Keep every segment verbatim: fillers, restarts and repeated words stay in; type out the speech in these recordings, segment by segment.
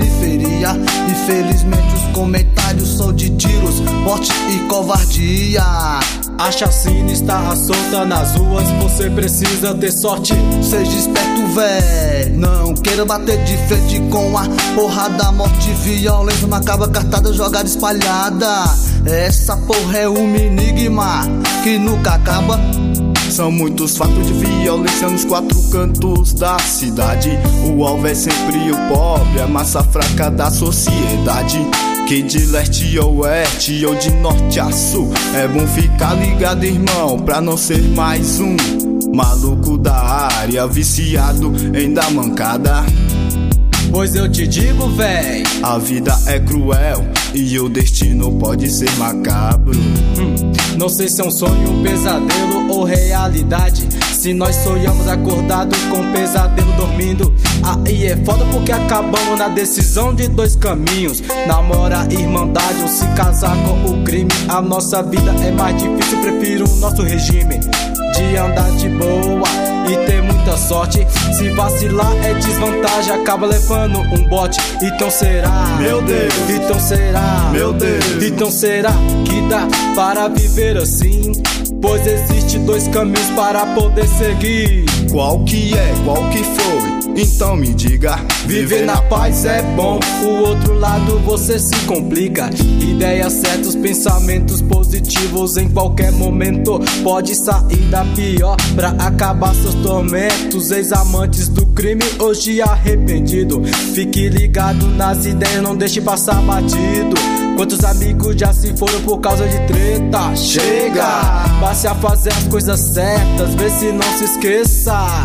periferia. Infelizmente os comentários são de tiros, morte e covardia. A chacina está solta nas ruas, você precisa ter sorte. Seja esperto, véi, não queira bater de frente com a porrada, morte, violência, macabra, cartada, jogada espalhada. Essa porra é um enigma que nunca acaba. São muitos fatos de violência nos quatro cantos da cidade. O alvo é sempre o pobre, a massa fraca da sociedade. Que de leste a oeste ou de norte a sul, é bom ficar ligado, irmão, pra não ser mais um maluco da área, viciado em dar mancada. Pois eu te digo, véi, a vida é cruel e o destino pode ser macabro. hum, Não sei se é um sonho, um pesadelo ou realidade. Se nós sonhamos acordado com um pesadelo dormindo, aí é foda porque acabamos na decisão de dois caminhos: namorar irmandade ou se casar com o crime. A nossa vida é mais difícil, prefiro o nosso regime de andar de boa e ter muita sorte. Se vacilar é desvantagem, acaba levando um bote. Então será, meu Deus, então será, meu Deus, então será que dá para viver assim? Pois existe dois caminhos para poder seguir. Qual que é, qual que foi? Então me diga. Viver na paz é bom, o outro lado você se complica. Ideias certas, pensamentos positivos, em qualquer momento pode sair da pior pra acabar seus tormentos. Ex-amantes do crime, hoje arrependido. Fique ligado nas ideias, não deixe passar batido. Quantos amigos já se foram por causa de treta? Chega! Passe a fazer as coisas certas, vê se não se esqueça.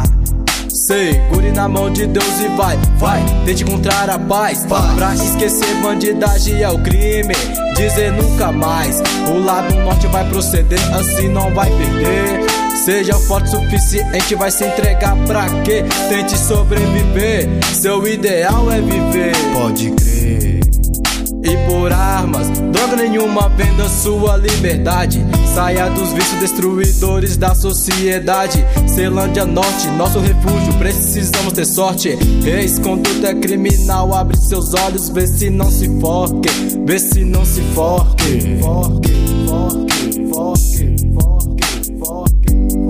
Segure na mão de Deus e vai, vai, tente encontrar a paz. Pra esquecer bandidagem é o crime, dizer nunca mais. O lado norte vai proceder, assim não vai perder. Seja forte o suficiente, vai se entregar pra quê? Tente sobreviver, seu ideal é viver. Pode crer. E por armas, droga nenhuma venda sua liberdade. Saia dos vícios destruidores da sociedade. Ceilândia Norte, nosso refúgio, precisamos ter sorte. Ex-conduta é criminal, abre seus olhos, vê se não se forque, vê se não se forque. Forque, forque, forque, forque, forque.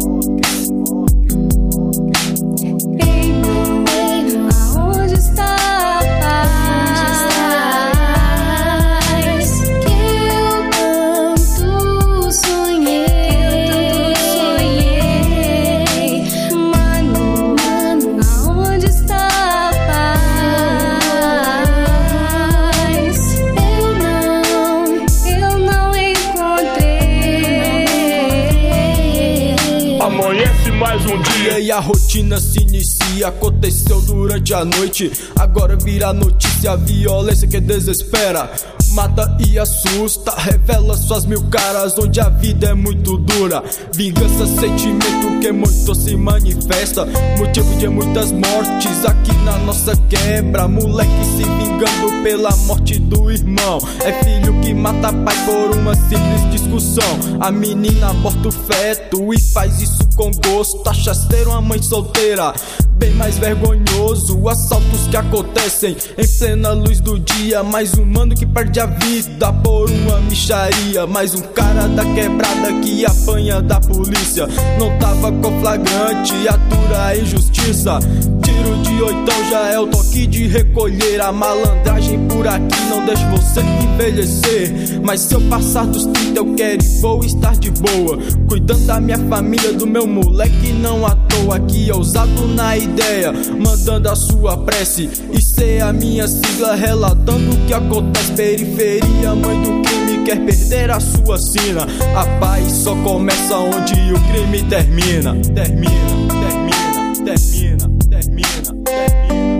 Mais um dia e a rotina se inicia. Aconteceu durante a noite, agora vira notícia. A violência que desespera, mata e assusta, revela suas mil caras, onde a vida é muito dura. Vingança, sentimento que muito se manifesta, motivo de muitas mortes aqui na nossa quebra. Moleque se vingando pela morte do irmão, é filho que mata pai por uma simples discussão. A menina aborta o feto e faz isso com gosto. Achasteiro a mãe solteira, bem mais vergonhoso. Assaltos que acontecem em plena luz do dia. Mais um mano que perde a vida por uma mixaria. Mais um cara da quebrada que apanha da polícia. Não tava com flagrante, atura a injustiça. Tiro de oitão já é o toque de recolher. A malandragem por aqui não deixa você envelhecer. Mas se eu passar dos trinta eu quero e vou estar de boa, cuidando da minha família, do meu moleque não à toa. Aqui ousado na ideia, mandando a sua prece. Isso é a minha sigla, relatando o que acontece. Periferia, mãe do crime, quer perder a sua sina. A paz só começa onde o crime termina. Termina, termina, termina, termina, termina.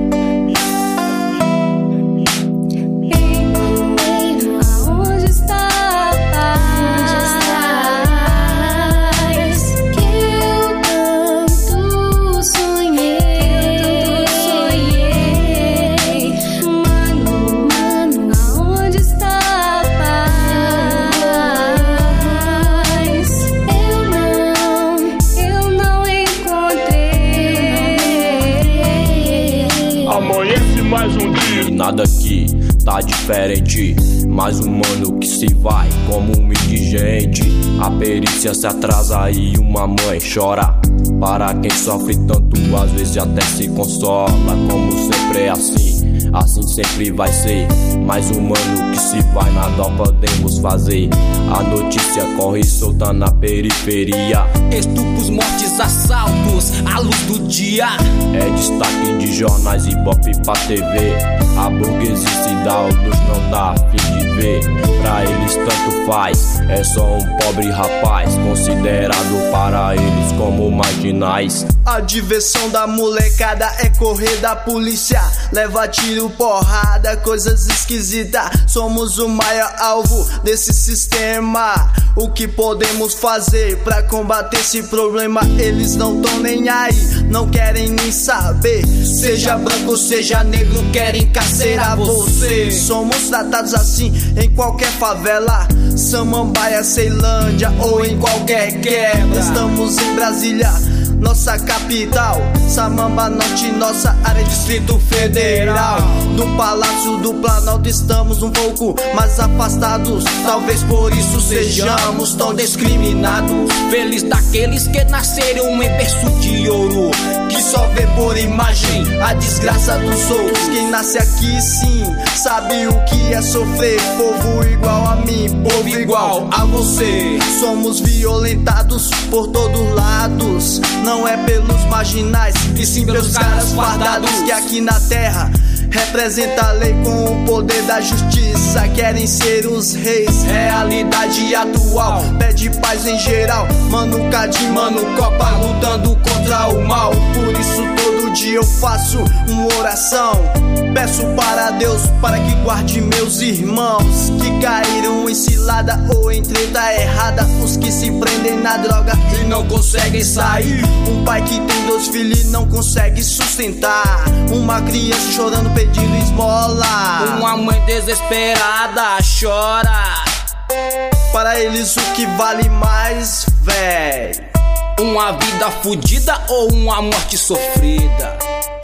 aqui tá diferente. Mais um mano que se vai como um indigente. A perícia se atrasa e uma mãe chora. Para quem sofre tanto, às vezes até se consola. Como sempre é assim, assim sempre vai ser. Mais um mano que se vai, nada podemos fazer. A notícia corre solta na periferia. Estupros, mortes, assaltos, à luz do dia. É destaque de jornais e pop pra T V. A burguesia se dá, outros não dá a fim de ver. Pra eles tanto faz, é só um pobre rapaz, considerado para eles como marginais. A diversão da molecada é correr da polícia, leva tiro, porrada, coisas esquisitas. Somos o maior alvo desse sistema. O que podemos fazer pra combater esse problema? Eles não tão nem aí, não querem nem saber. Seja branco, seja negro, querem encarcerar você. Somos tratados assim em qualquer favela, Samambaia, Ceilândia ou em qualquer quebra. Estamos em Brasília, nossa capital, Samambaia Norte, nossa área, Distrito Federal. No Palácio do Planalto estamos um pouco mais afastados, talvez por isso sejamos tão discriminados. Feliz daqueles que nasceram em berço de ouro, que só vê por imagem a desgraça dos outros. Quem nasce aqui sim sabe o que é sofrer. Povo igual a mim, povo igual a você. Somos violentados por todos lados, não é pelos marginais, e sim pelos caras fardados que aqui na terra representa a lei com o poder da justiça. Querem ser os reis, realidade atual pede paz em geral. Mano Cade, mano Copa, lutando contra o mal. Por isso todo dia eu faço uma oração, peço para Deus para que guarde meus irmãos que caíram em cilada ou em treta errada. Os que se prendem na droga e não conseguem sair. Um pai que tem dois filhos e não consegue sustentar. Uma criança chorando pedindo esmola. Uma mãe desesperada chora. Para eles o que vale mais, véi? Uma vida fudida ou uma morte sofrida?